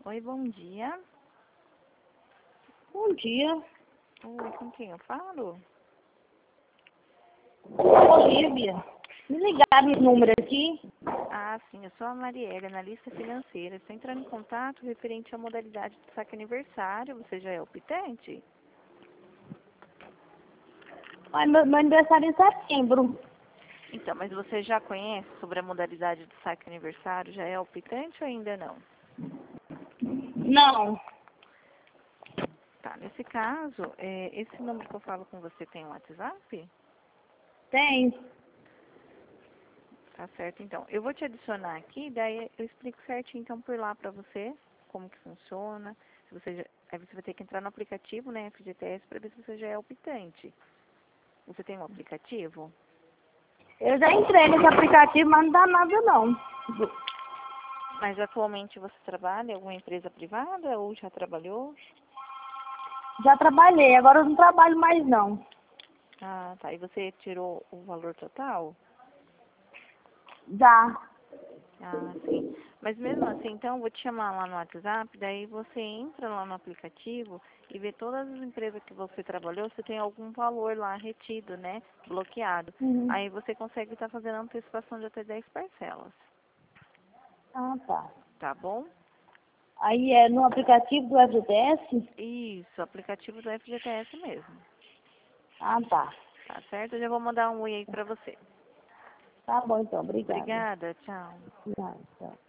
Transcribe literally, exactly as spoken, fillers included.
Oi, bom dia. Bom dia. Oi, com quem eu falo? Olivia. Me ligaram esse número aqui. Ah, sim, eu sou a Mariela, analista financeira. Estou entrando em contato referente à modalidade do saque aniversário. Você já é optante? Ai, meu, meu aniversário é em setembro. Então, mas você já conhece sobre a modalidade do saque aniversário? Já é optante ou ainda não? Não. Tá, nesse caso, é, esse número que eu falo com você tem um WhatsApp? Tem. Tá certo, então. Eu vou te adicionar aqui, daí eu explico certinho, então, por lá pra você, como que funciona. Se você já, aí você vai ter que entrar no aplicativo, né, F G T S, para ver se você já é optante. Você tem um aplicativo? Eu já entrei nesse aplicativo, mas não dá nada não. Mas atualmente você trabalha em alguma empresa privada ou já trabalhou? Já trabalhei, agora eu não trabalho mais não. Ah, tá. E você tirou o valor total? Já. Ah, sim. Mas mesmo assim, então, eu vou te chamar lá no WhatsApp, daí você entra lá no aplicativo e vê todas as empresas que você trabalhou, se tem algum valor lá retido, né, bloqueado. Uhum. Aí você consegue estar fazendo antecipação de até dez parcelas, Ah, tá. tá bom? Aí é no aplicativo do F G T S? Isso, aplicativo do F G T S mesmo. Ah, tá. Tá certo? Eu já vou mandar um oi aí pra você. Tá bom então, obrigada. Obrigada, tchau. Obrigada, tchau.